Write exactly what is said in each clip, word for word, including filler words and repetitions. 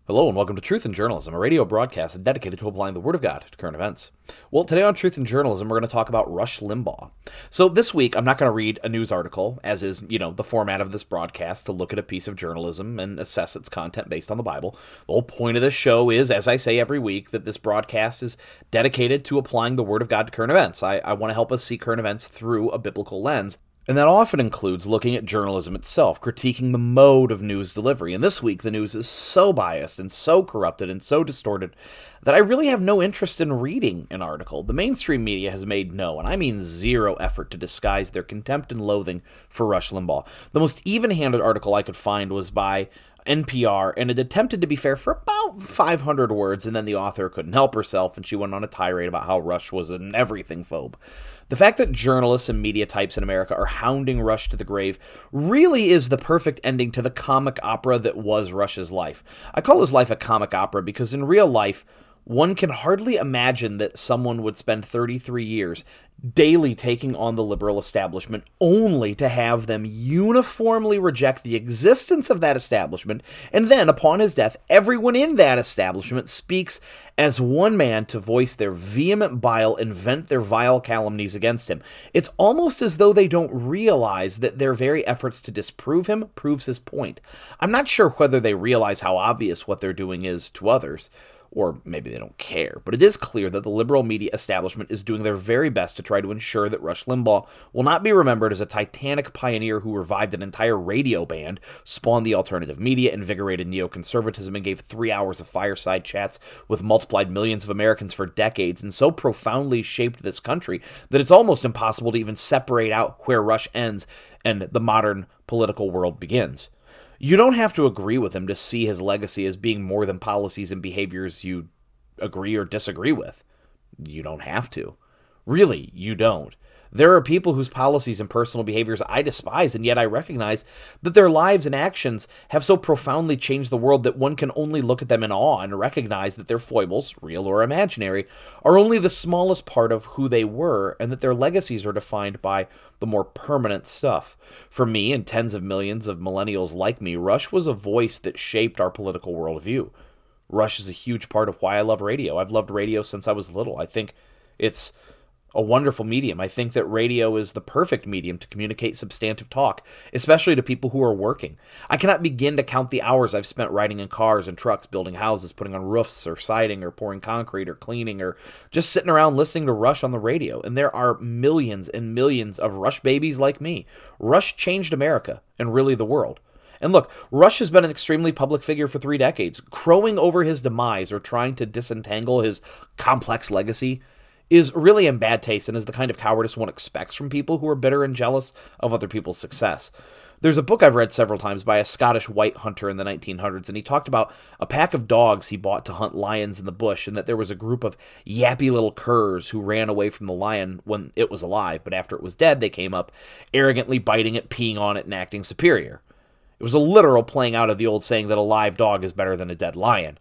Hello and welcome to Truth in Journalism, a radio broadcast dedicated to applying the Word of God to current events. Well, today on Truth in Journalism, we're going to talk about Rush Limbaugh. So this week, I'm not going to read a news article, as is, you know, the format of this broadcast, to look at a piece of journalism and assess its content based on the Bible. The whole point of this show is, as I say every week, that this broadcast is dedicated to applying the Word of God to current events. I, I want to help us see current events through a biblical lens. And that often includes looking at journalism itself, critiquing the mode of news delivery. And this week, the news is so biased and so corrupted and so distorted that I really have no interest in reading an article. The mainstream media has made no, and I mean zero, effort to disguise their contempt and loathing for Rush Limbaugh. The most even-handed article I could find was by N P R, and it attempted to be fair for about five hundred words, and then the author couldn't help herself, and she went on a tirade about how Rush was an everything phobe. The fact that journalists and media types in America are hounding Rush to the grave really is the perfect ending to the comic opera that was Rush's life. I call his life a comic opera because in real life, one can hardly imagine that someone would spend thirty-three years daily taking on the liberal establishment only to have them uniformly reject the existence of that establishment, and then, upon his death, everyone in that establishment speaks as one man to voice their vehement bile and vent their vile calumnies against him. It's almost as though they don't realize that their very efforts to disprove him proves his point. I'm not sure whether they realize how obvious what they're doing is to others, or maybe they don't care, but it is clear that the liberal media establishment is doing their very best to try to ensure that Rush Limbaugh will not be remembered as a titanic pioneer who revived an entire radio band, spawned the alternative media, invigorated neoconservatism, and gave three hours of fireside chats with multiplied millions of Americans for decades, and so profoundly shaped this country that it's almost impossible to even separate out where Rush ends and the modern political world begins. You don't have to agree with him to see his legacy as being more than policies and behaviors you agree or disagree with. You don't have to. Really, you don't. There are people whose policies and personal behaviors I despise, and yet I recognize that their lives and actions have so profoundly changed the world that one can only look at them in awe and recognize that their foibles, real or imaginary, are only the smallest part of who they were, and that their legacies are defined by the more permanent stuff. For me and tens of millions of millennials like me, Rush was a voice that shaped our political worldview. Rush is a huge part of why I love radio. I've loved radio since I was little. I think it's a wonderful medium. I think that radio is the perfect medium to communicate substantive talk, especially to people who are working. I cannot begin to count the hours I've spent riding in cars and trucks, building houses, putting on roofs or siding or pouring concrete or cleaning or just sitting around listening to Rush on the radio. And there are millions and millions of Rush babies like me. Rush changed America and really the world. And look, Rush has been an extremely public figure for three decades. Crowing over his demise or trying to disentangle his complex legacy is really in bad taste and is the kind of cowardice one expects from people who are bitter and jealous of other people's success. There's a book I've read several times by a Scottish white hunter in the nineteen hundreds, and he talked about a pack of dogs he bought to hunt lions in the bush, and that there was a group of yappy little curs who ran away from the lion when it was alive, but after it was dead, they came up, arrogantly biting it, peeing on it, and acting superior. It was a literal playing out of the old saying that a live dog is better than a dead lion.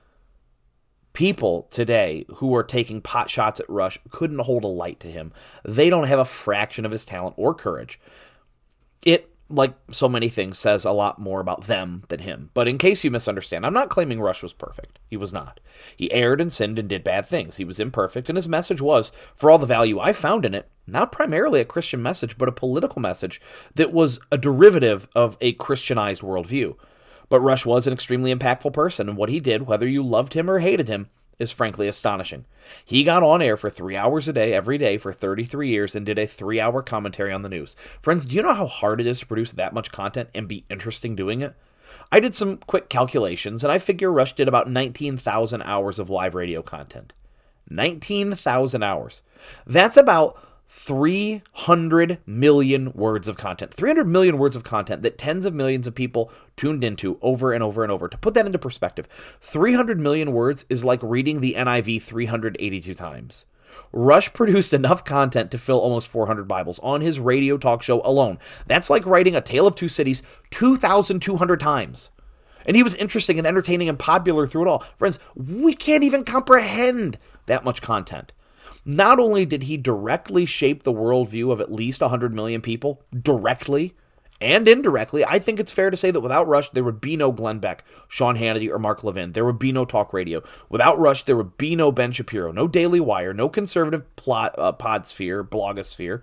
People today who are taking pot shots at Rush couldn't hold a light to him. They don't have a fraction of his talent or courage. It, like so many things, says a lot more about them than him. But in case you misunderstand, I'm not claiming Rush was perfect. He was not. He erred and sinned and did bad things. He was imperfect, and his message was, for all the value I found in it, not primarily a Christian message, but a political message that was a derivative of a Christianized worldview. But Rush was an extremely impactful person, and what he did, whether you loved him or hated him, is frankly astonishing. He got on air for three hours a day, every day, for thirty-three years, and did a three-hour commentary on the news. Friends, do you know how hard it is to produce that much content and be interesting doing it? I did some quick calculations, and I figure Rush did about nineteen thousand hours of live radio content. nineteen thousand hours. That's about three hundred million words of content. three hundred million words of content that tens of millions of people tuned into over and over and over. To put that into perspective, three hundred million words is like reading the N I V three hundred eighty-two times. Rush produced enough content to fill almost four hundred Bibles on his radio talk show alone. That's like writing A Tale of Two Cities two thousand two hundred times. And he was interesting and entertaining and popular through it all. Friends, we can't even comprehend that much content. Not only did he directly shape the worldview of at least one hundred million people, directly, And indirectly, I think it's fair to say that without Rush, there would be no Glenn Beck, Sean Hannity, or Mark Levin. There would be no talk radio. Without Rush, there would be no Ben Shapiro, no Daily Wire, no conservative plot, uh, podsphere, blogosphere.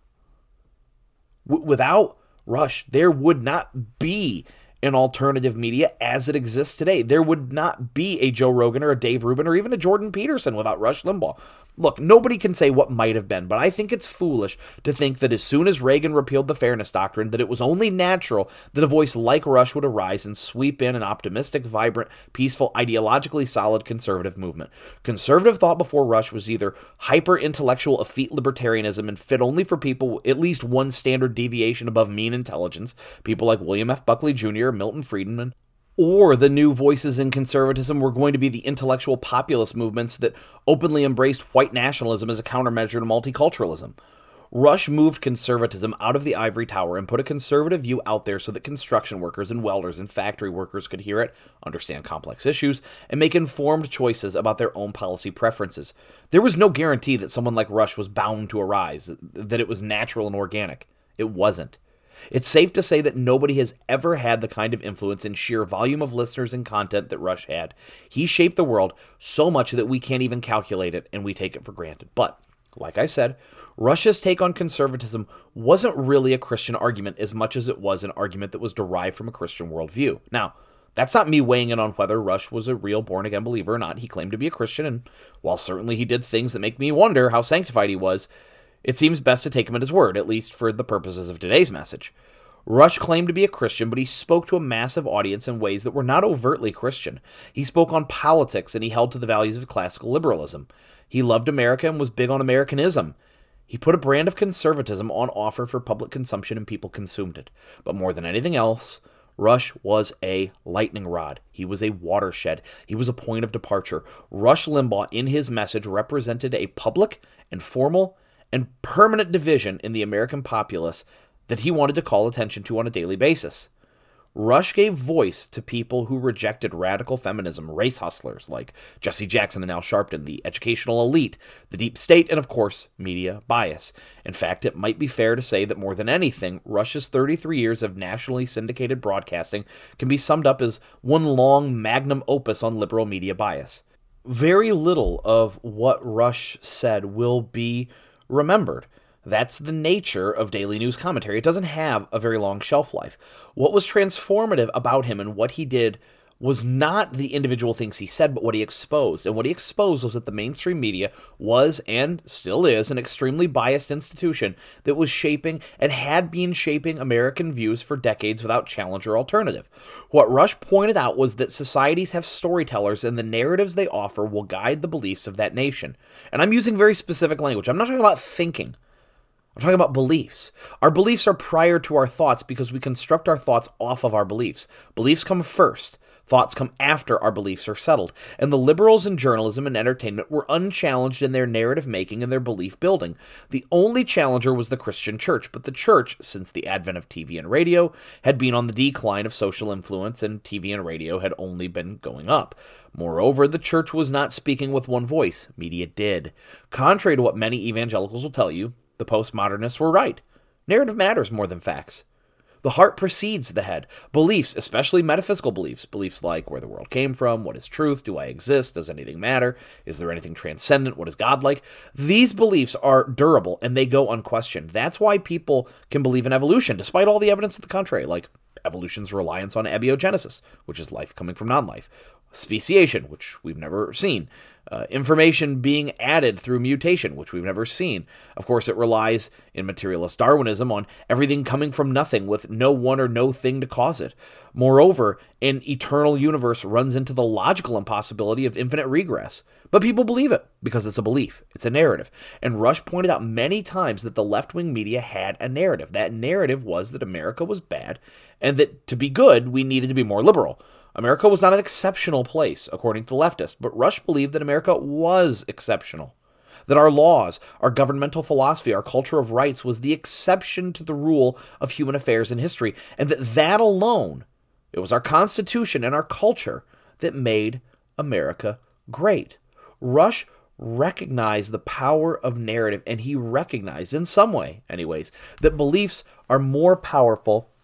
W- without Rush, there would not be an alternative media as it exists today. There would not be a Joe Rogan or a Dave Rubin or even a Jordan Peterson without Rush Limbaugh. Look, nobody can say what might have been, but I think it's foolish to think that as soon as Reagan repealed the Fairness Doctrine, that it was only natural that a voice like Rush would arise and sweep in an optimistic, vibrant, peaceful, ideologically solid conservative movement. Conservative thought before Rush was either hyper-intellectual, effete libertarianism and fit only for people at least one standard deviation above mean intelligence, people like William F. Buckley Junior or Milton Friedman, or the new voices in conservatism were going to be the intellectual populist movements that openly embraced white nationalism as a countermeasure to multiculturalism. Rush moved conservatism out of the ivory tower and put a conservative view out there so that construction workers and welders and factory workers could hear it, understand complex issues, and make informed choices about their own policy preferences. There was no guarantee that someone like Rush was bound to arise, that it was natural and organic. It wasn't. It's safe to say that nobody has ever had the kind of influence in sheer volume of listeners and content that Rush had. He shaped the world so much that we can't even calculate it, and we take it for granted. But, like I said, Rush's take on conservatism wasn't really a Christian argument as much as it was an argument that was derived from a Christian worldview. Now, that's not me weighing in on whether Rush was a real born-again believer or not. He claimed to be a Christian, and while certainly he did things that make me wonder how sanctified he was, it seems best to take him at his word, at least for the purposes of today's message. Rush claimed to be a Christian, but he spoke to a massive audience in ways that were not overtly Christian. He spoke on politics, and he held to the values of classical liberalism. He loved America and was big on Americanism. He put a brand of conservatism on offer for public consumption, and people consumed it. But more than anything else, Rush was a lightning rod. He was a watershed. He was a point of departure. Rush Limbaugh, in his message, represented a public and formal and permanent division in the American populace that he wanted to call attention to on a daily basis. Rush gave voice to people who rejected radical feminism, race hustlers like Jesse Jackson and Al Sharpton, the educational elite, the deep state, and of course, media bias. In fact, it might be fair to say that more than anything, Rush's thirty-three years of nationally syndicated broadcasting can be summed up as one long magnum opus on liberal media bias. Very little of what Rush said will be remembered. That's the nature of daily news commentary. It doesn't have a very long shelf life. What was transformative about him and what he did was not the individual things he said, but what he exposed. And what he exposed was that the mainstream media was, and still is, an extremely biased institution that was shaping and had been shaping American views for decades without challenge or alternative. What Rush pointed out was that societies have storytellers, and the narratives they offer will guide the beliefs of that nation. And I'm using very specific language. I'm not talking about thinking. I'm talking about beliefs. Our beliefs are prior to our thoughts because we construct our thoughts off of our beliefs. Beliefs come first. Thoughts come after our beliefs are settled. And the liberals in journalism and entertainment were unchallenged in their narrative making and their belief building. The only challenger was the Christian church, but the church, since the advent of T V and radio, had been on the decline of social influence, and T V and radio had only been going up. Moreover, the church was not speaking with one voice. Media did. Contrary to what many evangelicals will tell you, the postmodernists were right. Narrative matters more than facts. The heart precedes the head. Beliefs, especially metaphysical beliefs, beliefs like where the world came from, what is truth, do I exist, does anything matter, is there anything transcendent, what is God like? These beliefs are durable and they go unquestioned. That's why people can believe in evolution, despite all the evidence to the contrary, like evolution's reliance on abiogenesis, which is life coming from non-life, speciation, which we've never seen, Uh, information being added through mutation, which we've never seen. Of course, it relies in materialist Darwinism on everything coming from nothing with no one or no thing to cause it. Moreover, an eternal universe runs into the logical impossibility of infinite regress. But people believe it because it's a belief. It's a narrative. And Rush pointed out many times that the left-wing media had a narrative. That narrative was that America was bad and that to be good, we needed to be more liberal. America was not an exceptional place, according to leftists, but Rush believed that America was exceptional. That our laws, our governmental philosophy, our culture of rights was the exception to the rule of human affairs in history, and that that alone, it was our Constitution and our culture that made America great. Rush recognized the power of narrative, and he recognized, in some way anyways, that beliefs are more powerful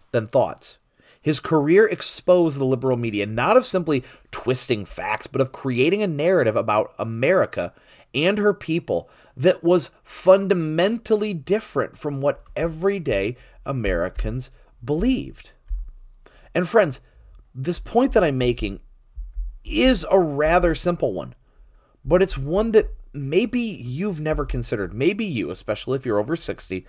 than thoughts. His career exposed the liberal media not of simply twisting facts, but of creating a narrative about America and her people that was fundamentally different from what everyday Americans believed. And friends, this point that I'm making is a rather simple one, but it's one that maybe you've never considered. Maybe you, especially if you're over sixty,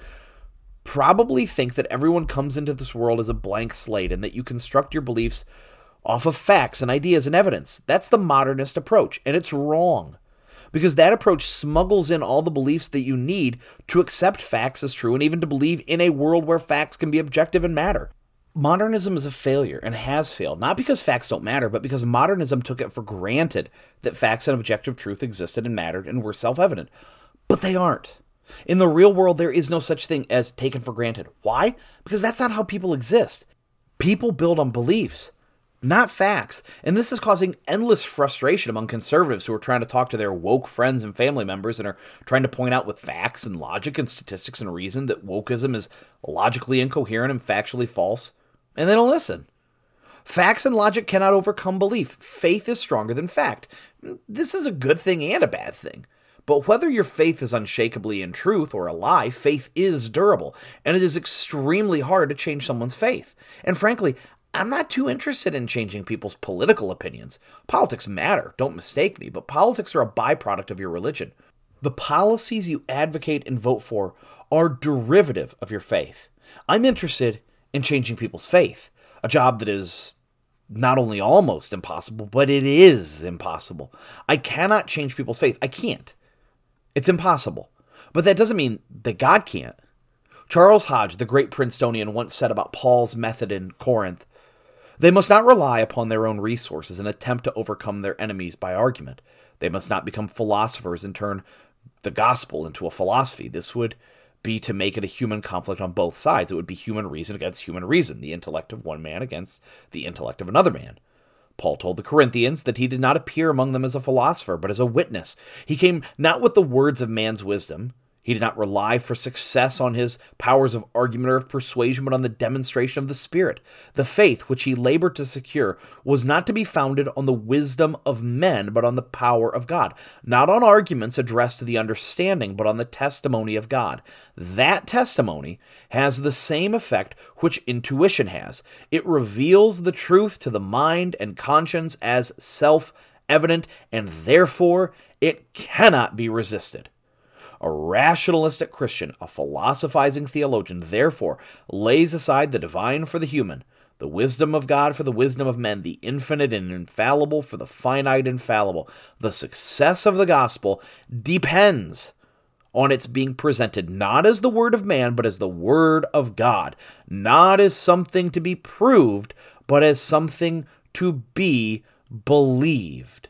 probably think that everyone comes into this world as a blank slate and that you construct your beliefs off of facts and ideas and evidence. That's the modernist approach, and it's wrong, because that approach smuggles in all the beliefs that you need to accept facts as true and even to believe in a world where facts can be objective and matter. Modernism is a failure and has failed, not because facts don't matter, but because modernism took it for granted that facts and objective truth existed and mattered and were self-evident. But they aren't. In the real world, there is no such thing as taken for granted. Why? Because that's not how people exist. People build on beliefs, not facts. And this is causing endless frustration among conservatives who are trying to talk to their woke friends and family members and are trying to point out with facts and logic and statistics and reason that wokeism is logically incoherent and factually false. And they don't listen. Facts and logic cannot overcome belief. Faith is stronger than fact. This is a good thing and a bad thing. But whether your faith is unshakably in truth or a lie, faith is durable, and it is extremely hard to change someone's faith. And frankly, I'm not too interested in changing people's political opinions. Politics matter, don't mistake me, but politics are a byproduct of your religion. The policies you advocate and vote for are derivative of your faith. I'm interested in changing people's faith, a job that is not only almost impossible, but it is impossible. I cannot change people's faith. I can't. It's impossible. But that doesn't mean that God can't. Charles Hodge, the great Princetonian, once said about Paul's method in Corinth, "They must not rely upon their own resources and attempt to overcome their enemies by argument. They must not become philosophers and turn the gospel into a philosophy. This would be to make it a human conflict on both sides. It would be human reason against human reason, the intellect of one man against the intellect of another man." Paul told the Corinthians that he did not appear among them as a philosopher, but as a witness. He came not with the words of man's wisdom. He did not rely for success on his powers of argument or of persuasion, but on the demonstration of the Spirit. The faith which he labored to secure was not to be founded on the wisdom of men, but on the power of God. Not on arguments addressed to the understanding, but on the testimony of God. That testimony has the same effect which intuition has. It reveals the truth to the mind and conscience as self-evident, and therefore it cannot be resisted. A rationalistic Christian, a philosophizing theologian, therefore lays aside the divine for the human, the wisdom of God for the wisdom of men, the infinite and infallible for the finite and fallible. The success of the gospel depends on its being presented not as the word of man, but as the word of God, not as something to be proved, but as something to be believed.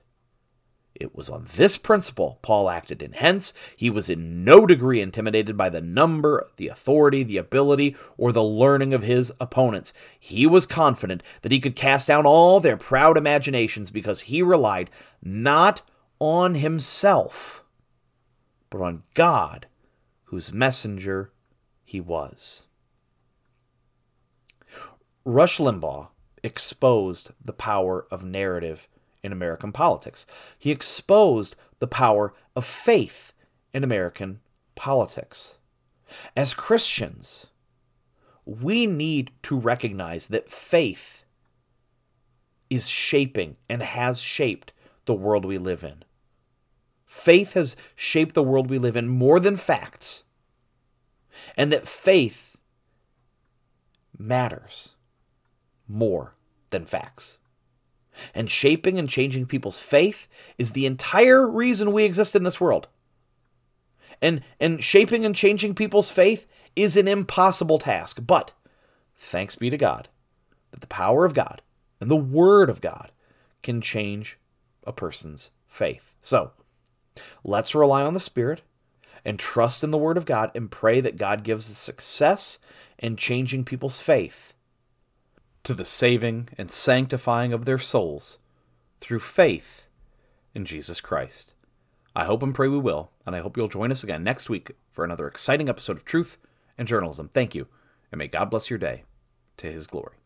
It was on this principle Paul acted, and hence he was in no degree intimidated by the number, the authority, the ability, or the learning of his opponents. He was confident that he could cast down all their proud imaginations because he relied not on himself, but on God, whose messenger he was. Rush Limbaugh exposed the power of narrative in American politics. He exposed the power of faith in American politics. As Christians, we need to recognize that faith is shaping and has shaped the world we live in. Faith has shaped the world we live in more than facts, and that faith matters more than facts. And shaping and changing people's faith is the entire reason we exist in this world. And, and shaping and changing people's faith is an impossible task. But thanks be to God that the power of God and the Word of God can change a person's faith. So let's rely on the Spirit and trust in the Word of God and pray that God gives us success in changing people's faith to the saving and sanctifying of their souls through faith in Jesus Christ. I hope and pray we will, and I hope you'll join us again next week for another exciting episode of Truth and Journalism. Thank you, and may God bless your day. to his glory.